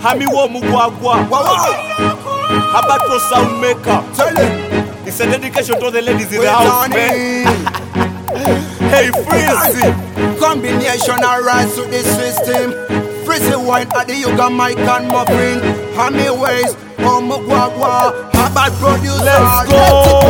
Hami wo mugwagwa. Habato sound maker. It's a dedication to the ladies in the house, man. Hey, Freezy. Combination arise to the system. Freezy wine at the yoga mic and muffin. Hami ways, mugwagwa. About producer. Let's go.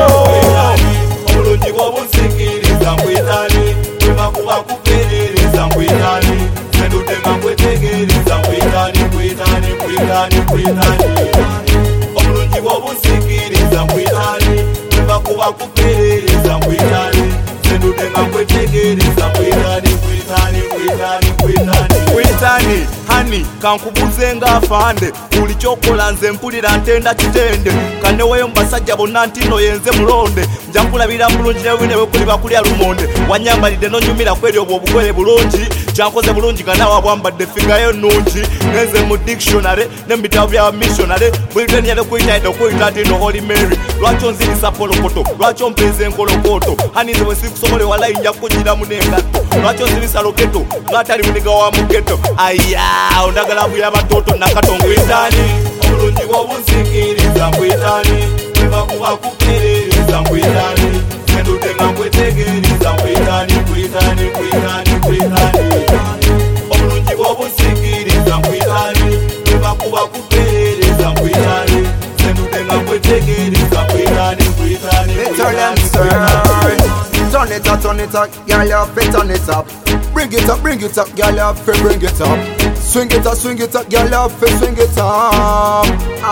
Kwitani, hani, kankubuze nga afande. Uli chokola nze mpulira ntenda kitende. Kane weyo mbasajja bonna ntino yenze mulonde. Njakulabira bulungi ne wekuli bakulya lumonde. Wanyambalidde nonyumira kweri obwo obugole bulungi. Kyankoze bulungi nga nawe bwambadde figa yo nnungi. Ngenze mu dictionary n'ebitabo bya missionary. Buli teni yale kuyita okuyita ati no Holy Mary. Lwaki onzirisa polokoto, lwaki ompenze enkolokoto. Hani nze wesikusomole walayi nja kukugira mu n'engatto. Lwaki onzirisa loketo, lwatali muniga wa mugeto. Aya, ondagala buya batoto nakato ngwitani. Obulungi bw'obunsikiriza ngwitani. Bweba kuba kuperereza ngwitani. Sendude nga nkwetegereza ngwitani, ngwitani, ngwitani, ngwitani. Obulungi bw'obunsikiriza ngwitani. Bweba kuba kuperereza ngwitani. Sendude nga nkwetegereza ngwitani, ngwitani, ngwitani. Turn it up, girl, you fi turn it up. Bring it up, girl, you fi bring it up. Swing it up, girl, you fi swing it up.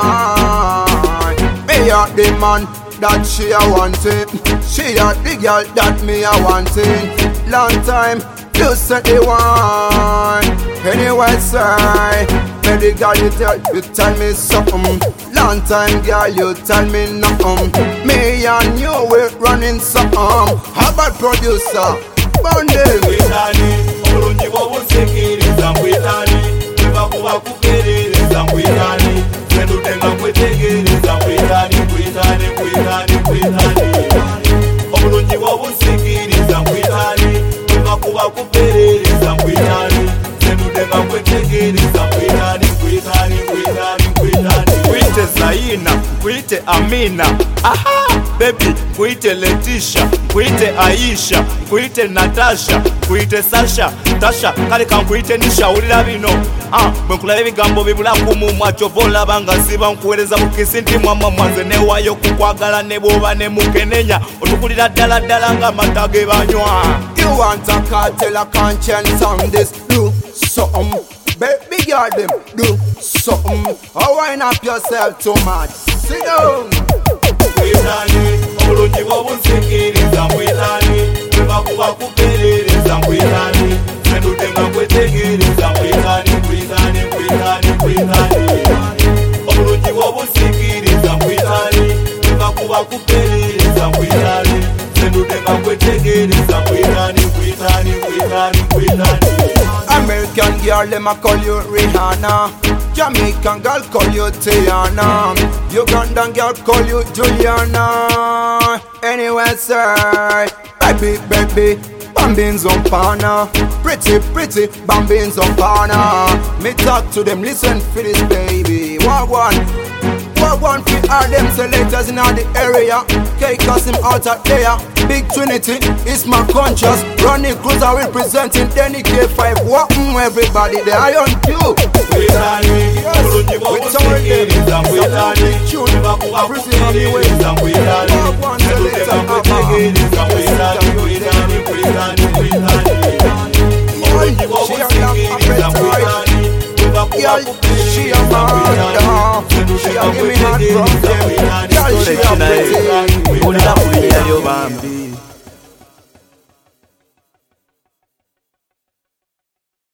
Me are the man that she a wanting. She are the girl that me a wanting. Long time, you said the one. Anyway, sir, baby girl, you tell me something. Long time, girl, you tell me nothing. Me and you we're running something. How about producer? Bonding. Kwitani, obulungi bw'obunsikiriza ngwitani. Bweba kuba kuperereza ngwitani. Sendude nga nkwetegereza ngwitani, ngwitani, ngwitani, ngwitani. Obulungi bw'obunsikiriza ngwitani. Bweba kuba kuperereza ngwitani. Sendude nga nkwetegereza ngwitani, ngwitani, ngwitani, ngwitani. Kwite Zaina, kwite Amina. Aha, baby, kwite Leticia, kwite Aisha, kwite Natasha, kwite Sasha, Tasha, kale kankwite Nisha. Ulira bino, bwenkulaba ebigambo bibula kumumwa kyova olaba nga siba nkuweereza bukisi nti mwamma mwanze newayo kukwagala ne bw'oba ne mukenenya otukulira ddala ddala ng'amata ge banywa. You want a cartel, a conscience on this. Do something, baby girl, them do something. Oh, wind up yourself too much. Sit down. Kwitani, obulungi bw'obunsikiriza ngwitani. Bweba kuba kuperereza ngwitani. Sendude nga nkwetegereza ngwitani, ngwitani, ngwitani, ngwitani. Obulungi bw'obunsikiriza ngwitani. Bweba kuba kuperereza ngwitani. Sendude nga nkwetegereza ngwitani, ngwitani, ngwitani, ngwitani. American girl, them a call you Rihanna. Jamaican girl call you Tiana. Ugandan girl call you Juliana. Anyway, sir, baby, bambins on pana. Pretty, bambins on pana. Me talk to them, listen for this baby. What one for all them selectors in all the area. K-Cos him out at there. Big Trinity is my conscious. Running cruiser representing Denny K5. Welcome everybody, they are on cue. With some of them, tune everything on the way. One selector, she a murder. She a give me hot from them. Girl, she a pretty.